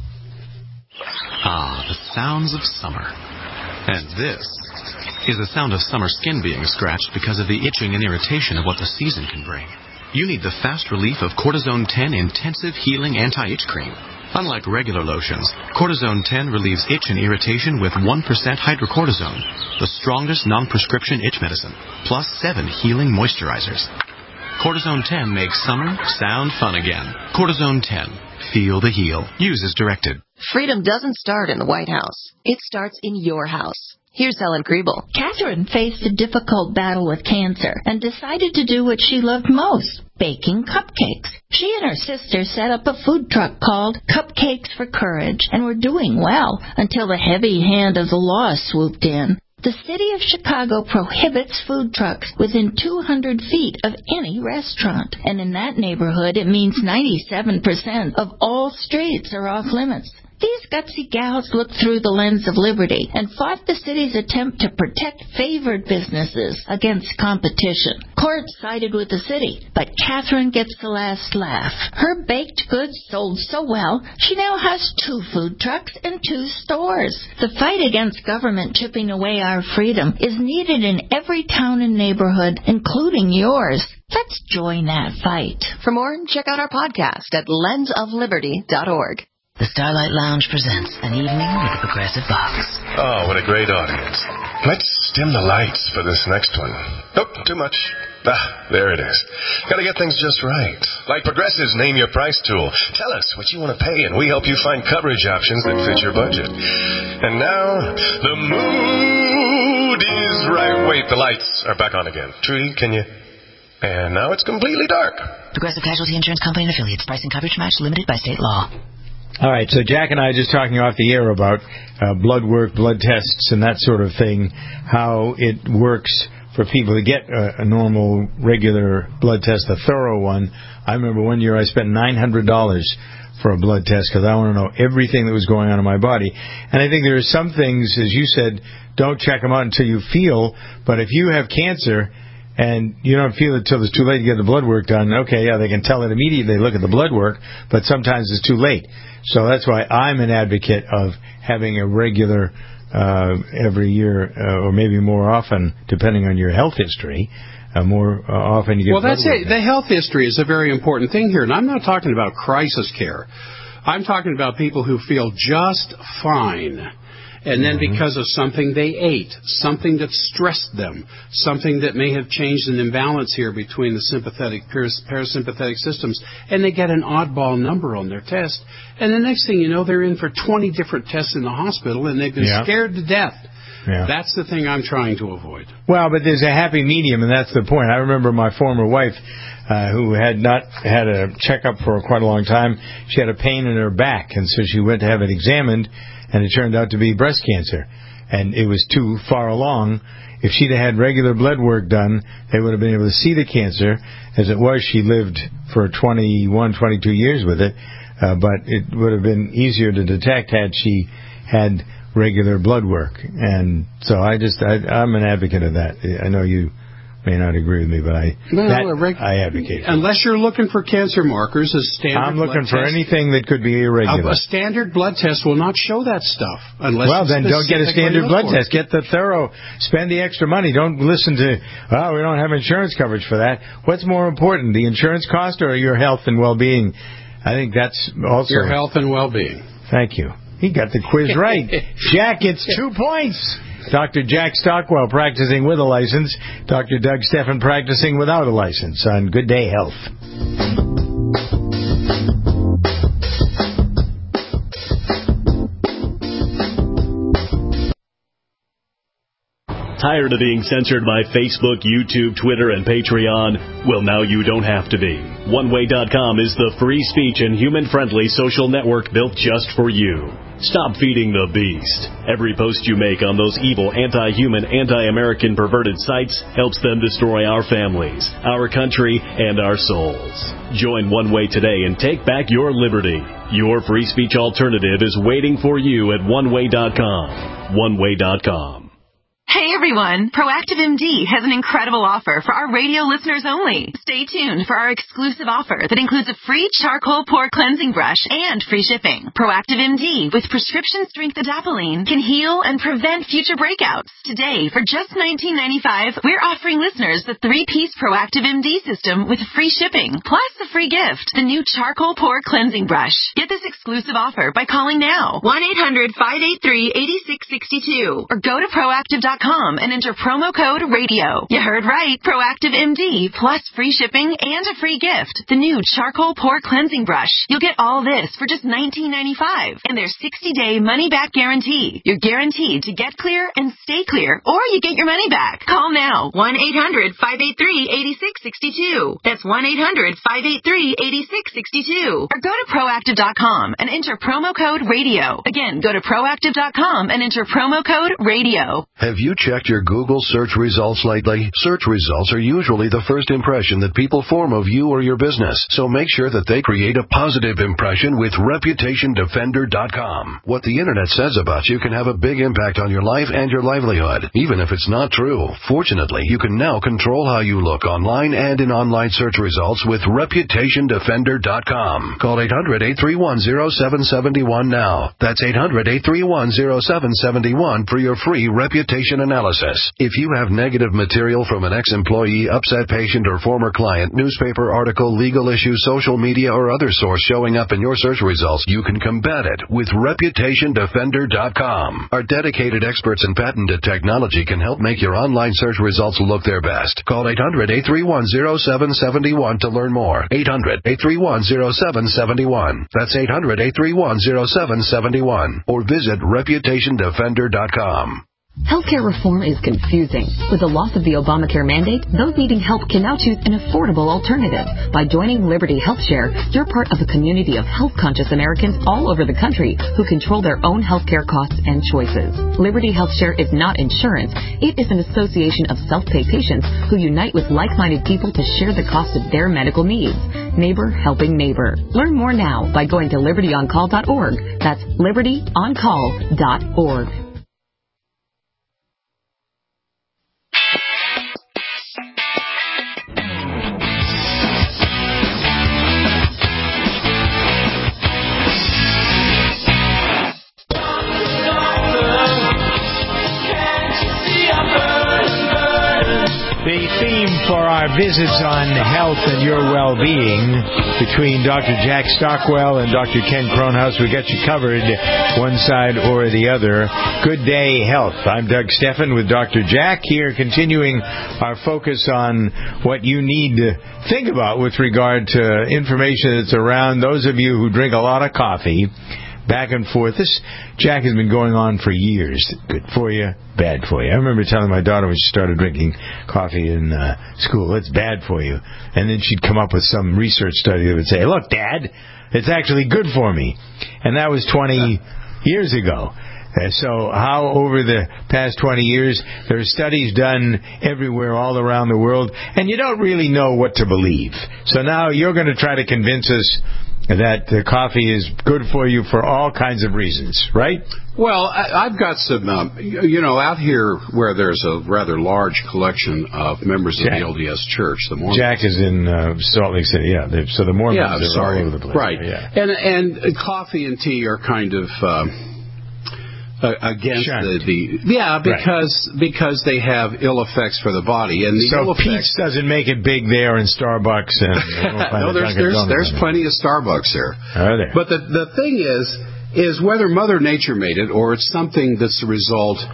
Ah, the sounds of summer. And this is the sound of summer skin being scratched because of the itching and irritation of what the season can bring. You need the fast relief of Cortisone ten Intensive Healing Anti-Itch Cream. Unlike regular lotions, Cortisone ten relieves itch and irritation with one percent hydrocortisone, the strongest non-prescription itch medicine, plus seven healing moisturizers. Cortisone ten makes summer sound fun again. Cortisone ten. Feel the heal. Use as directed. Freedom doesn't start in the White House. It starts in your house. Here's Helen Kriebel. Catherine faced a difficult battle with cancer and decided to do what she loved most, baking cupcakes. She and her sister set up a food truck called Cupcakes for Courage and were doing well until the heavy hand of the law swooped in. The city of Chicago prohibits food trucks within two hundred feet of any restaurant. And in that neighborhood, it means ninety-seven percent of all streets are off limits. These gutsy gals looked through the lens of liberty and fought the city's attempt to protect favored businesses against competition. Court sided with the city, but Catherine gets the last laugh. Her baked goods sold so well, she now has two food trucks and two stores. The fight against government chipping away our freedom is needed in every town and neighborhood, including yours. Let's join that fight. For more, check out our podcast at lens of liberty dot org. The Starlight Lounge presents An Evening with the Progressive Box. Oh, what a great audience. Let's dim the lights for this next one. Nope, too much. Ah, there it is. Gotta get things just right. Like Progressive's Name Your Price tool. Tell us what you want to pay, and we help you find coverage options that fit your budget. And now, the mood is right. Wait, the lights are back on again. Trudy, can you... And now it's completely dark. Progressive Casualty Insurance Company and Affiliates. Price and coverage match limited by state law. All right, so Jack and I are just talking off the air about uh, blood work, blood tests, and that sort of thing, how it works for people to get a, a normal, regular blood test, a thorough one. I remember one year I spent nine hundred dollars for a blood test because I want to know everything that was going on in my body. And I think there are some things, as you said, don't check them out until you feel, but if you have cancer and you don't feel it until it's too late to get the blood work done, okay, yeah, they can tell it immediately, look at the blood work, but sometimes it's too late. So that's why I'm an advocate of having a regular, uh, every year, uh, or maybe more often, depending on your health history, uh, more uh, often you get Well, blood that's work it. done. The health history is a very important thing here, and I'm not talking about crisis care. I'm talking about people who feel just fine. And then because of something they ate, something that stressed them, something that may have changed an imbalance here between the sympathetic parasympathetic systems, and they get an oddball number on their test, and the next thing you know, they're in for twenty different tests in the hospital, and they've been Yeah. scared to death. Yeah. That's the thing I'm trying to avoid. Well, but there's a happy medium, and that's the point. I remember my former wife, uh, who had not had a checkup for quite a long time. She had a pain in her back, and so she went to have it examined, and it turned out to be breast cancer. And it was too far along. If she'd have had regular blood work done, they would have been able to see the cancer. As it was, she lived for twenty-one, twenty-two years with it, uh, but it would have been easier to detect had she had regular blood work. And so I just, I, I'm an advocate of that. I know you may not agree with me, but I No, that, no, reg- I advocate. Unless you're looking for cancer markers, a standard I'm looking blood for test, anything that could be irregular. A, a standard blood test will not show that stuff. Unless Well, you then don't get a specifically standard look blood for it. test. Get the thorough. Spend the extra money. Don't listen to, oh, we don't have insurance coverage for that. What's more important, the insurance cost or your health and well-being? I think that's also... Your health and well-being. Thank you. He got the quiz right. Jack gets two points. Doctor Jack Stockwell practicing with a license. Doctor Doug Steffen practicing without a license on Good Day Health. Tired of being censored by Facebook, YouTube, Twitter, and Patreon? Well, now you don't have to be. one way dot com is the free speech and human-friendly social network built just for you. Stop feeding the beast. Every post you make on those evil, anti-human, anti-American perverted sites helps them destroy our families, our country, and our souls. Join One Way today and take back your liberty. Your free speech alternative is waiting for you at one way dot com. one way dot com. Hey everyone, Proactive M D has an incredible offer for our radio listeners only. Stay tuned for our exclusive offer that includes a free charcoal pore cleansing brush and free shipping. Proactive M D with prescription strength adapalene can heal and prevent future breakouts. Today, for just nineteen ninety-five dollars, we're offering listeners the three-piece Proactive M D system with free shipping, plus the free gift, the new charcoal pore cleansing brush. Get this exclusive offer by calling now, one eight hundred, five eight three, eight six six two, or go to proactive dot com and enter promo code radio. You heard right. Proactive M D plus free shipping and a free gift. The new charcoal pore cleansing brush. You'll get all this for just nineteen ninety-five dollars and their sixty day money back guarantee. You're guaranteed to get clear and stay clear, or you get your money back. Call now. one eight hundred, five eight three, eight six six two. That's one eight hundred, five eight three, eight six six two. Or go to proactive dot com and enter promo code radio. Again, go to proactive dot com and enter promo code radio. Have you checked your Google search results lately? Search results are usually the first impression that people form of you or your business, so make sure that they create a positive impression with reputation defender dot com. What the internet says about you can have a big impact on your life and your livelihood, even if it's not true. Fortunately, you can now control how you look online and in online search results with reputation defender dot com. Call eight hundred, eight three one, zero seven seven one now. That's eight hundred, eight three one, zero seven seven one for your free reputation analysis. If you have negative material from an ex-employee, upset patient, or former client, newspaper article, legal issue, social media, or other source showing up in your search results, you can combat it with reputation defender dot com. Our dedicated experts in patented technology can help make your online search results look their best. Call eight hundred, eight three one, zero seven seven one to learn more. eight hundred, eight three one, zero seven seven one. That's eight hundred, eight three one, zero seven seven one. Or visit reputation defender dot com. Healthcare reform is confusing. With the loss of the Obamacare mandate, those needing help can now choose an affordable alternative. By joining Liberty HealthShare, you're part of a community of health-conscious Americans all over the country who control their own healthcare costs and choices. Liberty HealthShare is not insurance. It is an association of self-pay patients who unite with like-minded people to share the cost of their medical needs. Neighbor helping neighbor. Learn more now by going to liberty on call dot org. That's liberty on call dot org. The theme for our visits on health and your well-being between Doctor Jack Stockwell and Doctor Ken Kronhaus. We got you covered one side or the other. Good day, health. I'm Doug Steffen with Doctor Jack here, continuing our focus on what you need to think about with regard to information that's around those of you who drink a lot of coffee. Back and forth. This Jack has been going on for years. Good for you, bad for you. I remember telling my daughter when she started drinking coffee in uh, school, it's bad for you. And then she'd come up with some research study that would say, look, Dad, it's actually good for me. And that was twenty years ago. Uh, so how over the past twenty years, there are studies done everywhere all around the world, and you don't really know what to believe. So now you're going to try to convince us that the coffee is good for you for all kinds of reasons, right? Well, I, I've got some, um, you know, out here where there's a rather large collection of members Jack. of the L D S Church. The Mormons. Jack is in uh, Salt Lake City, yeah. So the Mormons yeah, are sorry. all over the place. Right. Yeah. And, and coffee and tea are kind of... Um, Uh, against the, the yeah because right. because they have ill effects for the body, and the so ill Pete's doesn't make it big there in Starbucks, and no there's there's there's plenty of Starbucks there. Are there? But the the thing is is whether Mother Nature made it or it's something that's the result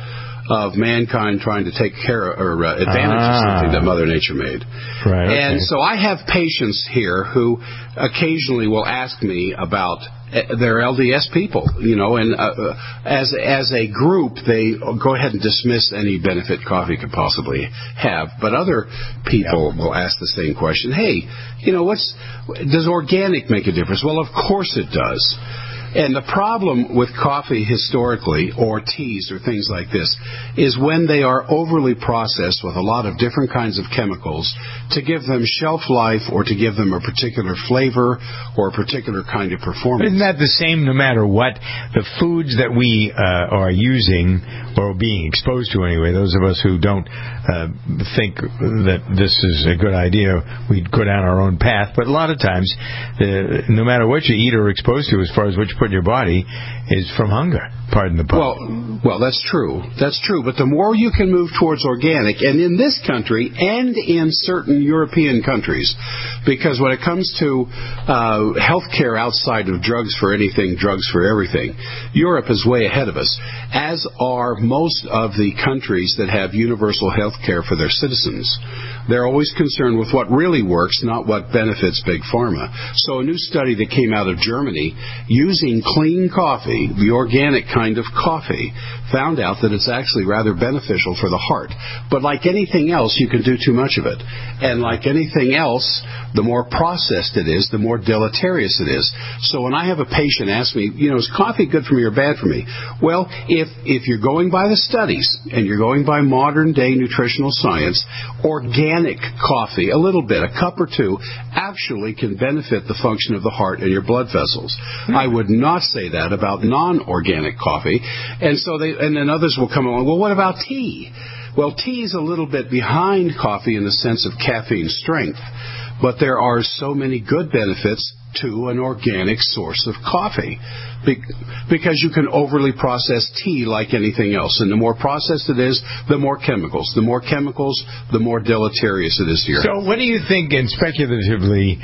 of mankind trying to take care of, or uh, advantage ah. of something that Mother Nature made. Right. Okay. And so I have patients here who occasionally will ask me about their L D S people, you know, and uh, as as a group, they go ahead and dismiss any benefit coffee could possibly have. But other people yeah. will ask the same question. Hey, you know, what's does organic make a difference? Well, of course it does. And the problem with coffee historically, or teas or things like this, is when they are overly processed with a lot of different kinds of chemicals to give them shelf life or to give them a particular flavor or a particular kind of performance. Isn't that the same no matter what? The foods that we uh, are using or being exposed to anyway, those of us who don't uh, think that this is a good idea, we go down our own path. But a lot of times, uh, no matter what you eat or are exposed to as far as what you put in your body is from hunger. Pardon the pun. Well, well, that's true. That's true. But the more you can move towards organic, and in this country and in certain European countries, because when it comes to uh, health care outside of drugs for anything, drugs for everything, Europe is way ahead of us, as are most of the countries that have universal health care for their citizens. They're always concerned with what really works, not what benefits Big Pharma. So a new study that came out of Germany using clean coffee, the organic kind of coffee, found out that it's actually rather beneficial for the heart. But like anything else, you can do too much of it. And like anything else, the more processed it is, the more deleterious it is. So when I have a patient ask me, you know, is coffee good for me or bad for me? Well, if if you're going by the studies and you're going by modern day nutritional science, organic coffee, a little bit, a cup or two, actually can benefit the function of the heart and your blood vessels. Mm-hmm. I would not say that about non-organic coffee. And so they, and then others will come along, well, what about tea? Well, tea is a little bit behind coffee in the sense of caffeine strength, but there are so many good benefits to an organic source of coffee because you can overly process tea like anything else. And the more processed it is, the more chemicals. The more chemicals, the more deleterious it is to your so health. So what do you think, and speculatively,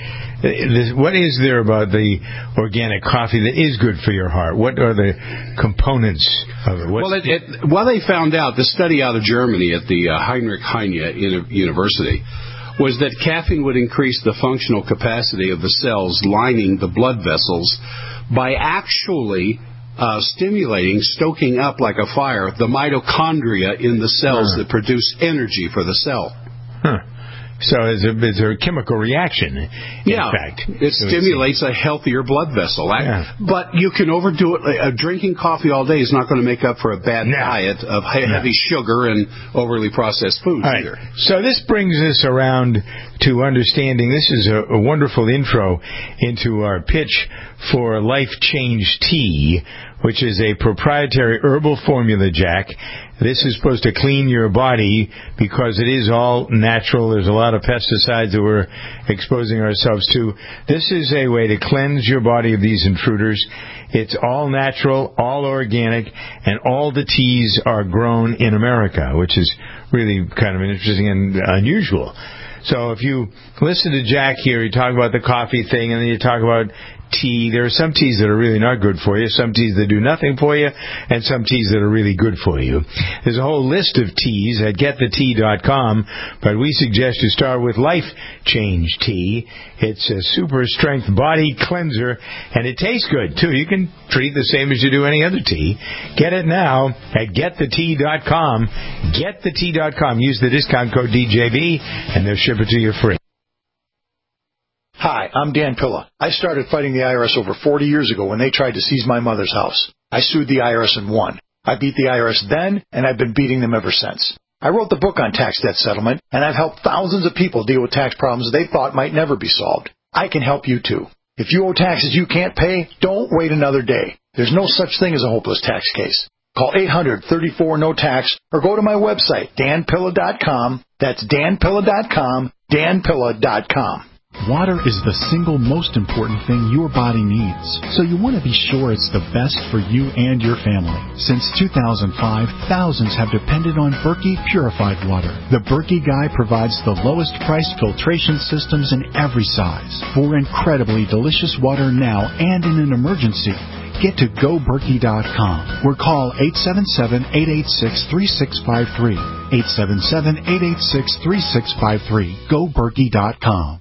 what is there about the organic coffee that is good for your heart? What are the components of it? What's well, it, it, well, they found out, the study out of Germany at the uh, Heinrich Heine University, was that caffeine would increase the functional capacity of the cells lining the blood vessels by actually uh, stimulating, stoking up like a fire, the mitochondria in the cells huh. that produce energy for the cell. Huh. So it's a, it's a chemical reaction, in yeah, fact. It stimulates a healthier blood vessel. Yeah. But you can overdo it. Uh, drinking coffee all day is not going to make up for a bad no. diet of heavy no. sugar and overly processed foods right. either. So this brings us around to understanding, this is a, a wonderful intro into our pitch for Life Change Tea, which is a proprietary herbal formula, Jack. This is supposed to clean your body because it is all natural. There's a lot of pesticides that we're exposing ourselves to. This is a way to cleanse your body of these intruders. It's all natural, all organic, and all the teas are grown in America, which is really kind of interesting and unusual. So if you listen to Jack here, you talk about the coffee thing, and then you talk about tea. There are some teas that are really not good for you, some teas that do nothing for you, and some teas that are really good for you. There's a whole list of teas at get the tea dot com, but we suggest you start with Life Change Tea. It's a super strength body cleanser, and it tastes good, too. You can treat the same as you do any other tea. Get it now at get the tea dot com. get the tea dot com. Use the discount code D J B, and they'll ship it to you free. Hi, I'm Dan Pilla. I started fighting the I R S over forty years ago when they tried to seize my mother's house. I sued the I R S and won. I beat the I R S then, and I've been beating them ever since. I wrote the book on tax debt settlement, and I've helped thousands of people deal with tax problems they thought might never be solved. I can help you, too. If you owe taxes you can't pay, don't wait another day. There's no such thing as a hopeless tax case. Call eight hundred, thirty-four, no tax, or go to my website, dan pilla dot com. That's dan pilla dot com, dan pilla dot com. Water is the single most important thing your body needs, so you want to be sure it's the best for you and your family. Since two thousand five, thousands have depended on Berkey Purified Water. The Berkey Guy provides the lowest priced filtration systems in every size for incredibly delicious water now and in an emergency. get to go berkey dot com or call eight seven seven, eight eight six, three six five three. eight seven seven, eight eight six, three six five three. go berkey dot com.